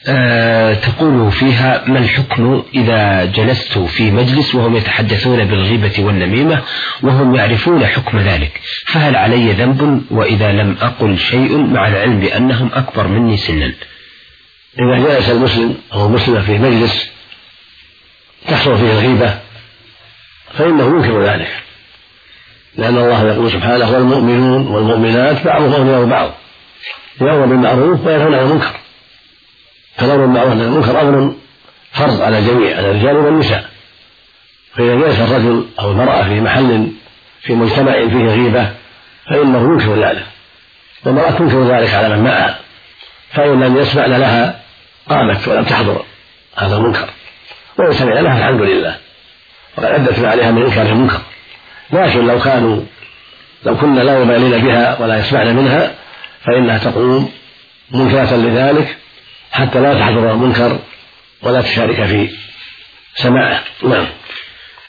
تقول فيها: ما الحكم إذا جلست في مجلس وهم يتحدثون بالغيبة والنميمة وهم يعرفون حكم ذلك، فهل علي ذنب وإذا لم أقل شيء مع العلم بأنهم أكبر مني سنا؟ إذا جلس المسلم أو المسلمة في مجلس تحصل فيه الغيبة فإنه ينكر ذلك، لأن الله يقول سبحانه: والمؤمنون والمؤمنات بعضهم أولياء بعض يأمرون بالمعروف وينهون عن المنكر. فالأمر بالمعروف والنهي عن المنكر أمر فرض على الجميع، على الرجال والنساء. فإذا جلس الرجل أو المرأة في محل في مجتمع فيه غيبة فإنه ينكر ذلك، والمرأة تنكر ذلك على من معها، فإن لم يسمع لها قامت ولم تحضر هذا المنكر، وإن سمع لها الحمد لله وقد أدت ما عليها من إنكار المنكر. لكن لو كنا لا يبالين بها ولا يسمعن منها فإنها تقوم منكرة لذلك حتى لا تحضر المنكر ولا تشارك في سماعه. نعم.